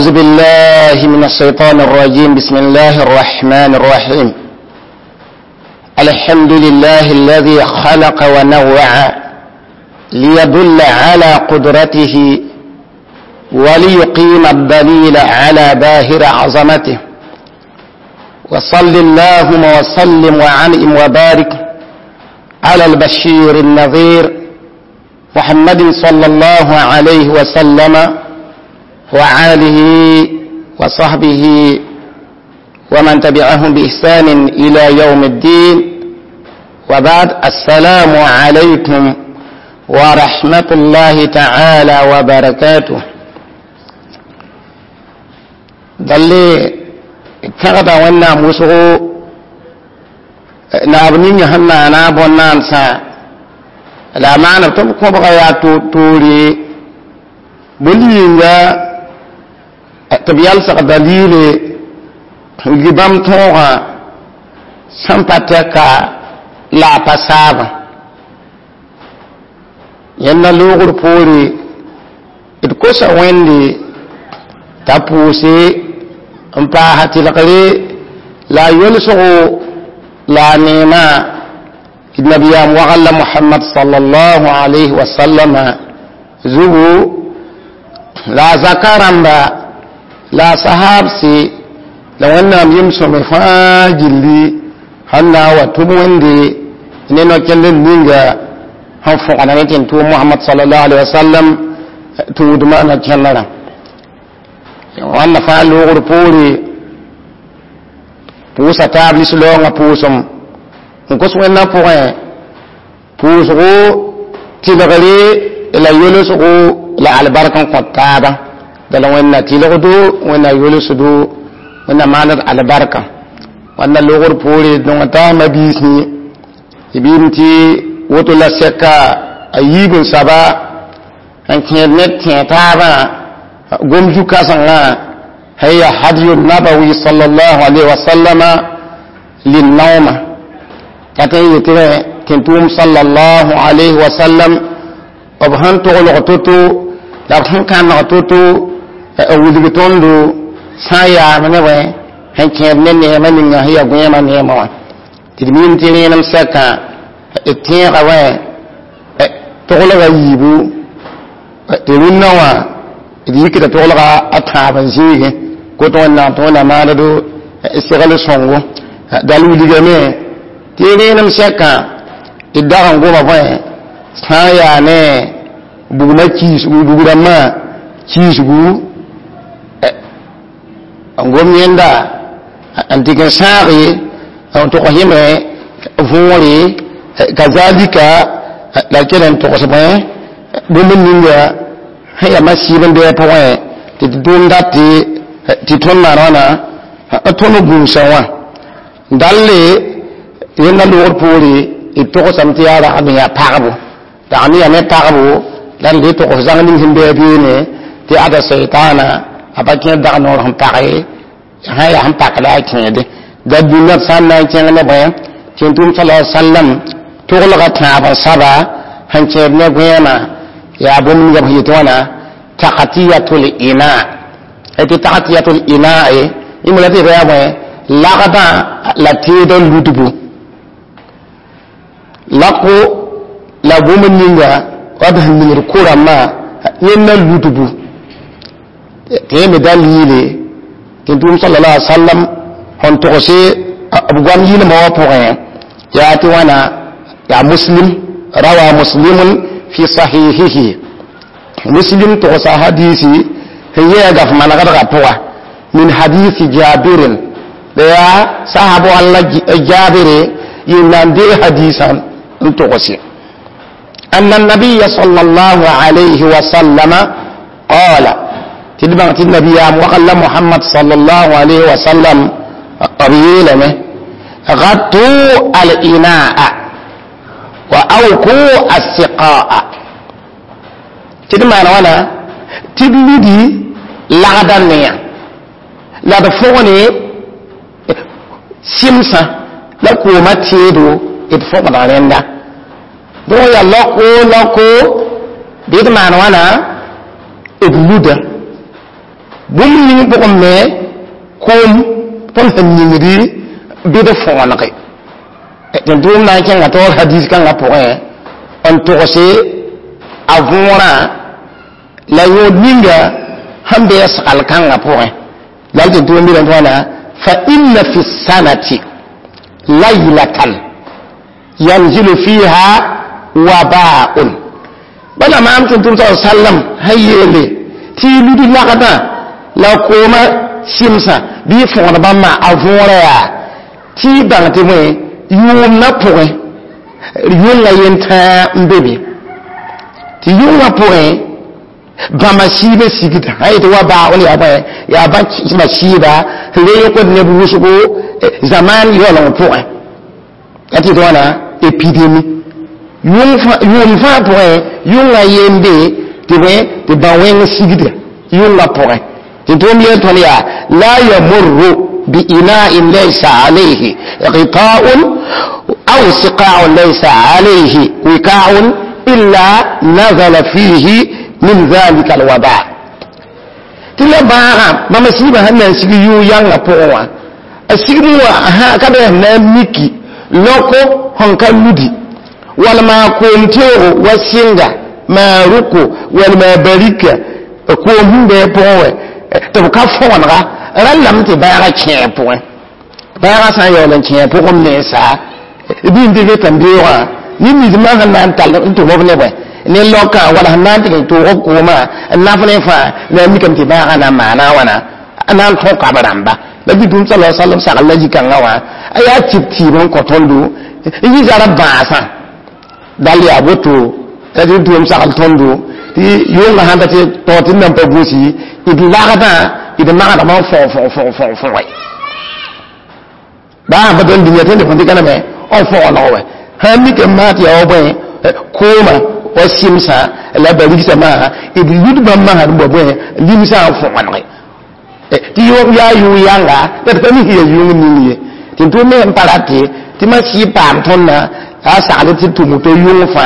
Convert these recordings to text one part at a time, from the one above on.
أعوذ بالله من الشيطان الرجيم. بسم الله الرحمن الرحيم. الحمد لله الذي خلق ونوع ليدل على قدرته وليقيم الدليل على باهر عظمته. وصل اللهم وسلم وعنئم وبارك على البشير النذير محمد صلى الله عليه وسلم وآله وصحبه ومن تبعهم بإحسان إلى يوم الدين. وبعد، السلام عليكم ورحمة الله تعالى وبركاته. دلي كغدا ونا مسو نابنين يهنا نابونان سا لا معنى تمكو بغايا توري بلينغا تبيال سق دليل جبام توغا سمباتيكا لا بسابا ينا لوغر پوري اتكوسا ويندي تپوسي امپاحتي لقلي لا يلسغو لا نيما النبي وغل محمد صلى الله عليه وسلم زبو لا ذكرن با لا صحاب سي لو أنهم يمسوا مفاجلي هنا وتموندي إننا كلن نيجا هم فوقنا نتين تو محمد صلى الله عليه وسلم تو دمانا كلنا وانا فعلوا غربوري بوسا تابلس لونga بوسم نكوس وينا بوين بوسغو تلغلي إلا يلسغو لا البركة قطابة دل وينا تلغدو وينا يلسدو وينا مانر البركة وانا لغر بوري دونتا مبيسني يبينتي وطلا سكا أيبن سبا انكير نت تابا قمجو كاسنا هي حدي النبوي صلى الله عليه وسلم للنوم كتير كنتم صلى الله عليه وسلم وبهن تغلقتو لكن كان غتوتو ودغتوندو سايا منوي هنكير نني من هي غيما نيما تدمين تيرينم سكا اتيغا وي تغلغا يبو ترونوا ديكتا تغلغا اتابن زيغي كوتونا تونا مالدو استغل سونغو دالو ديغامي تيرينم سكا iddaran goma fa saya ne buguna kisgu bugurama kisgu ngom yenda antiga sari on to kohime vori kazalika lakiran to kosba bumun ninga haya masiban de point ti dundati ti tonna rana atono gusawa dalle yenda lor pori itoko samtiara amiya pagabo ta amiya me pagabo dan de to zangni himbe biene ti ada shaytana abake da no ham pare ha ya ham pakala kede da dunna sanna kengene ba tintum sallallahu alaihi wasallam to laga ta ba saba hanche ne gwema ya bum ni ga hitona taqatiyatul ina eti taqatiyatul ina imulati ba ba lagada latido lutubu lako la bumaninga wadhan min kurama yenna lutubu teme dalile tintum sallallahu alaihi wasallam hon to se abugam yina ma wapoin ya tiwana ya muslim rawa muslimun fi sahihihi muslim to sa hadisi hiya gaf managa towa min hadisi jabirin ya sahabu allah jabiri yinande hadisan انتقسي أن النبي صلى الله عليه وسلم قال تلبغت النبي وقال محمد صلى الله عليه وسلم قبيلة غطوا الإناء وأوكوا السقاء تلما وانا تبلدي لغدانيا لا دفوني سمسة لكوما تيدو اتفوق داريندا دو يا لوكو بيد معنوانا ابلودا bum ni bo me kom ton hannyiri be de fonake den dum na kenga to hadis kan apore on to se avora la yodinga hambe yasal kan apore la den dum mi wana fa inna fi sanati laylatan yanzilu fiha waba'un bala ma amtun tun sallam hayyele ti ludu lagada la koma simsa bi fona bamma avora ya ti bangte mo yum na poe yum la yenta mbebi ti yum na poe bama sibe sigita hayto waba'un ya ba ma siba le ko ne busugo zaman yolo poe ati dona épidémie yum fa poe yum la yembe te ba wen sigita yum la poe تنتمي توليا لا يمر بإناء ليس عليه غطاء أو سقاع ليس عليه وقاع إلا نزل فيه من ذلك الوباء تلا باها ما مسيبها هنا سيجيو يانغ بوا سيجيو ها كده نميكي لوكو هنكا لودي والما كونتيو وسينغا ما روكو والما بريكا كوهم بوا to ka fonra ran lam te ba ga chepo ba ga sa yo len chepo ko ne sa bi ndi ke tambiwa ni mi ma ga nan tal to mo ne ba ne loka wala nan te to ko ma na fa ne fa ne mi kam te ba ga na ma na wana anan ko ka baramba la bi dum sallallahu alaihi wasallam sa Allah ji kan wa aya tipti mon ko tondo yi jara ba sa dali aboto ta dum sa tondo ti yo ma handa te to tin nan pa busi idu lagada idu magada ma fo ba ba don dinya tan de fondi kana me o fo na we ha mi ke ma ti o be koma o simsa la bari sama idu yudu ba ma ha bo be limsa fo na ti yo ya yu yanga ta ta mi ye yu ni ni tin to me parate ti ma si pam ton na ha sa le ti tu mo to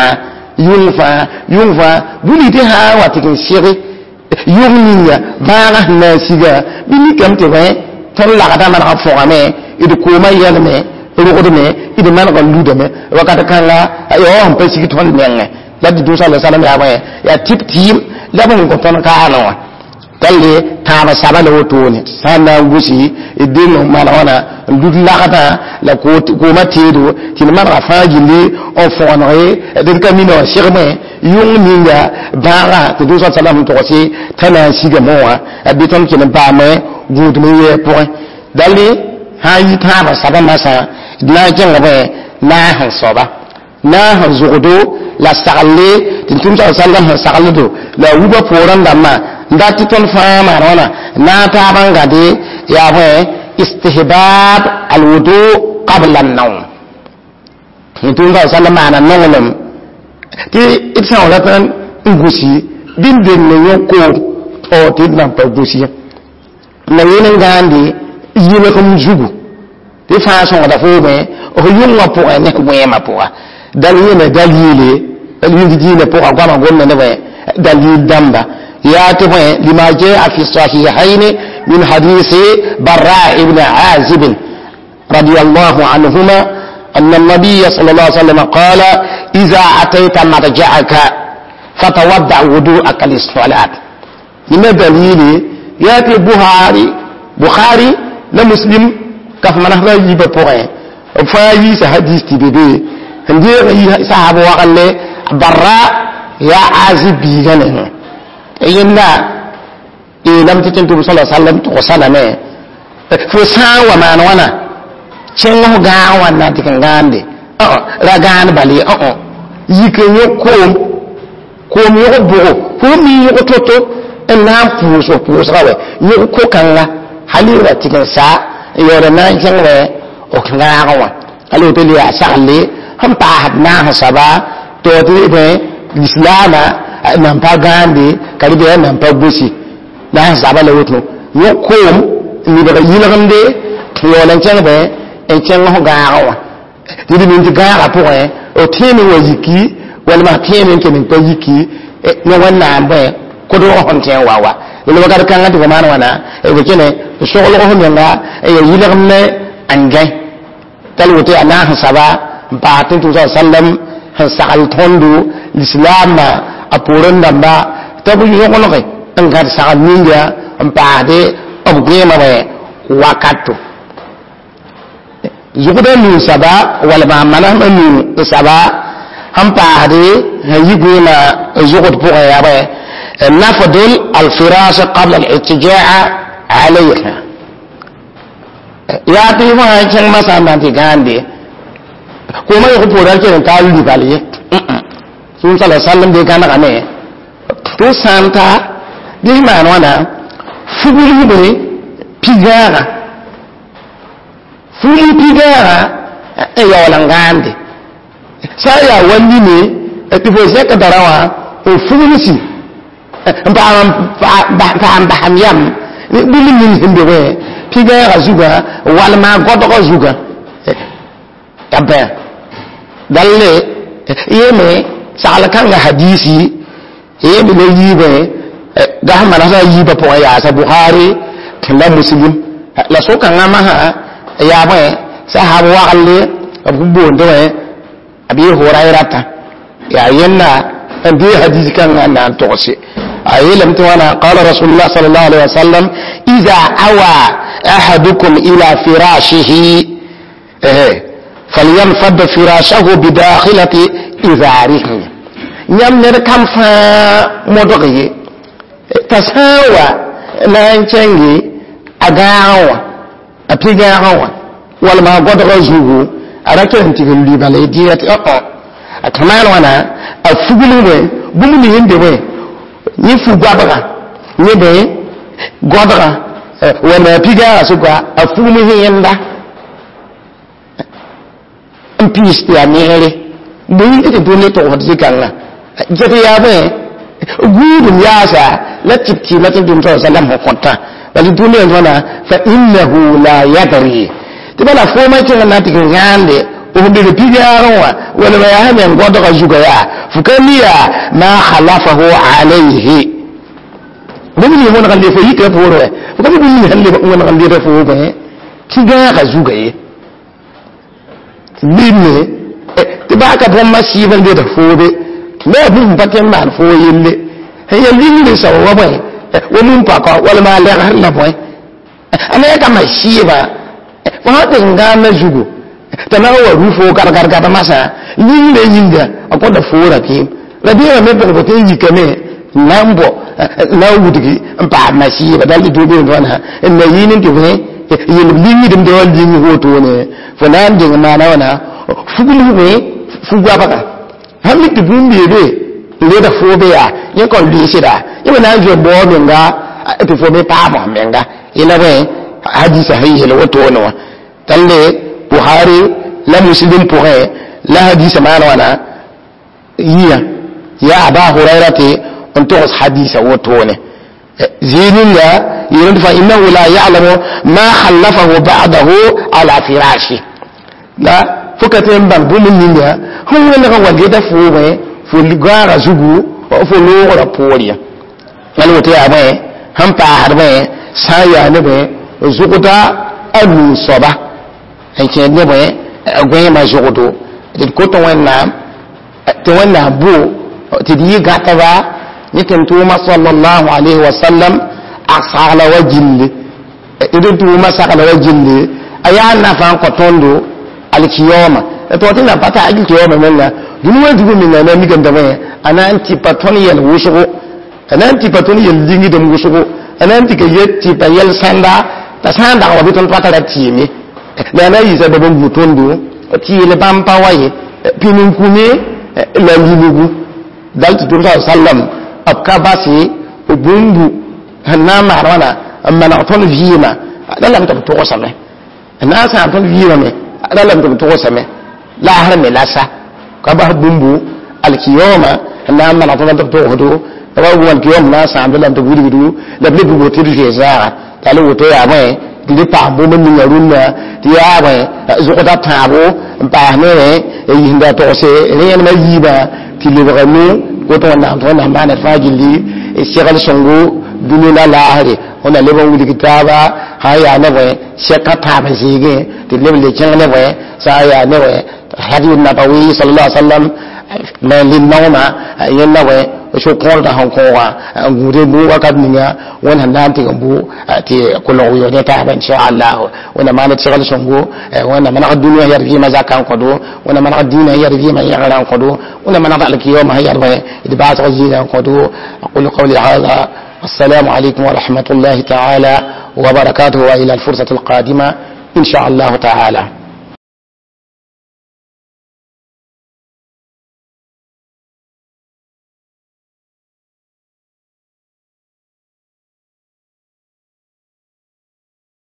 yung fa buli ti ha wa ti kin shiri yugniya baana na siga bini kam te ba ton la kada man afo ame idu kuma yelme rugudme idu man ko ludame wakata kala yo on pe sigi ton menge la di sallallahu alaihi wasallam ya ba ya tip tim la ban ko ton ka ala wa talle ta ba sabala wotoni sana gusi idino malawana ludu la kada la ko ma tedo tin man rafaji li o fonre de kamino shirme yung ninga bara to do sallam to si tana siga mowa abiton kin ba me gudme ye point dali hayi ta ba saba masa na jenga be na han soba na han zugudo la salle tin tum sallam salle la wuba poran damma ndati ton fama rona na ta banga de ya be istihbab alwudu qabla an-nawm tum sallam ana nongolum ti itsa wala tan ngusi dindin ne yoko o ti nan pa gusi na yenen gandi yime ko mujugu ti fa so da fo be o yunga po ne ko yema po dalile dalile dine po agwa ma gonna ne be dalil damba ya to be lima jaa fi sahihayn min hadisi barra ibn azib radiyallahu anhuma أن النبي صلى الله عليه وسلم قال إذا أتيت مرجعك فتودع وضوءك للصلاة لما دليل يأتي بخاري لمسلم كف من هذا يجيب بوغي فايي سحديث تبيبي هندي صحابة وقال لي براء يا عازب بيغنه إينا لم تتنتو صلى الله عليه وسلم تغسل مي فسان وما نوانا chengo gawa na tikangande ragan bali yike kom yo bo ko mi yo toto na puso rawe yo ko kanga halira tikansa yo na jengwe o kanga wa alo to liya sale ham pa hadna hasaba to be islama nan pa gande karibe nan pa busi na hasaba le wotno yo kom ni daga yilagande yo lan jengwe en chengo gawa didi min ti gawa po o temi wajiki wala ma temi ke min to yiki no wanna be ko do hon ten wawa wala wagar kanga to man wana e go kene so lo ho nyanga e yilagne angai tal wote ana saba ba tin tu sallam han sakal tondu l'islam apuran damba tabu yo ko no kai an ga sakal ninja ba de abu gema be wakatu zugudan ni saba wala ba mana ni saba han pa de yiguna zugut pour ya ba nafdul al firash qabla al ittijaa alayha ya ti ma chan masa nan ti gande ko mai ko pour ke ta li bali sun sallallahu alaihi wasallam de kana kane to santa di ma wana fuguli be pigara fuli pigara e ya wala ngande saya wani ne ti fo se ka darawa o fuguli si ba hamyam ni buli min hinde we pigara zuga wala ma godo zuga abba dalle yeme sala kanga hadisi yeme ne yibe da mana sa yiba po ya sa bukhari kala muslim la so kan ma ha ya ba sahaba wa alle abu bonde we abi hurairata ya yanna andi hadisi kan nan to se ayelam to wana qala rasulullah sallallahu alaihi wasallam idza awa ahadukum ila firashihi falyanfad firashahu bidakhilati izarihi nyam ne kam fa modoge tasawa nan changi agawa apigawa wal ma godogo zugu arake ntigel libale diati akaman wana afugulu be bumuni hinde be ni fugwabaga ni be godoga wana piga suga afugulu hiyenda ampiste ya mere buyi te dole to hodzi kala jete ya be gudum yasa latipti dum to sallam ho konta wali dole wana fa innahu la yadri tibala fo mai tin na tikin yande o de pigarowa wala ya hamen godo ka juga ya fukaniya ma khalafahu alayhi bumi mo na kande fo yite fo ro fukani bumi hande mo na kande fo be tiga ka juga ye binne tibaka bon masiban de fo be me bu paten man fo yelle hay linni sawa boy wo mun pa ko wala ma le har la boy ana ka masiba wa de ngana jugo tana wa rufo gargar masa linne yinga akoda fo ra ke la bi me bo te yikane nambo na wudigi pa masiba dal di dobe wana en yinin to ne yin linni dum de wal linni hoto ne fo nan de ma na wana fugulu ne fugwa baka hamit bumbi be le da fobe ya ye kon li sida ye na jo bo benga to fobe pa mo benga ina be hadisi sahihi le wato no talle buhari la muslim pourre la hadisi ma wana ya aba hurairati on to hadisi wato ne zinin ya yin fa innahu la ya'lamu ma khallafahu ba'dahu ala firashi la fukaten bang bumun ninja huwa na kan wage da fuwe fu ligara zugu fu lora poriya wal wote ya ba hampa harbe saya ne be zuguda anu soba ai ke ne be gwe ma zugudo dit ko to wanna bu ti di gata ba ni tentu ma sallallahu alaihi wasallam asala wajille idin tu ma sala wajille ayana fa ko tondo alkiyoma to tina pata alkiyoma mella dunwa dugu minna na migan da mai ananti patoniyal wushugo ananti patoniyal dingi da wushugo ananti ka yetti bayal sanda ta sanda wa biton pata da timi da na yi sa da bangu tondo ti le pampa waye pinin kume la lilugu dalti dum sallam abka basi ubungu hanna marwana amma na ton vima dalam ta to same na sa ton vima me dalam ta to same la har me lasa ka ba bumbu alkiyoma na amma na ton to hodo ba won kiyom na sa dalam ta gudu gudu da ble bugo tirje zara tale woto ya mai di pa bo men ni yarunna ti ya mai zuko ta tabo pa ne yinda to se ren ma yiba ti le ganu ko to na ma na fajili e sigal songo dunia la ahri ona lebo wuli kitaba haya ne we shekata ba shige ti lebo le chen ne we sa ya ne we hadith nabawi sallallahu alaihi wasallam ma lin nauna yen na we so ko da han ko wa ngure bu wakat niya won hanan ti gambu ti ko lo yo ne ta ba insha Allah wona ma na tigal songo wona ma na dunia yar fi ma zakan ko do wona ma na dina yar fi ma yaran ko do wona ma na al kiyama yar wa idbaat ghazina ko do aqulu qawli hadha السلام عليكم ورحمة الله تعالى وبركاته وإلى الفرصة القادمة إن شاء الله تعالى.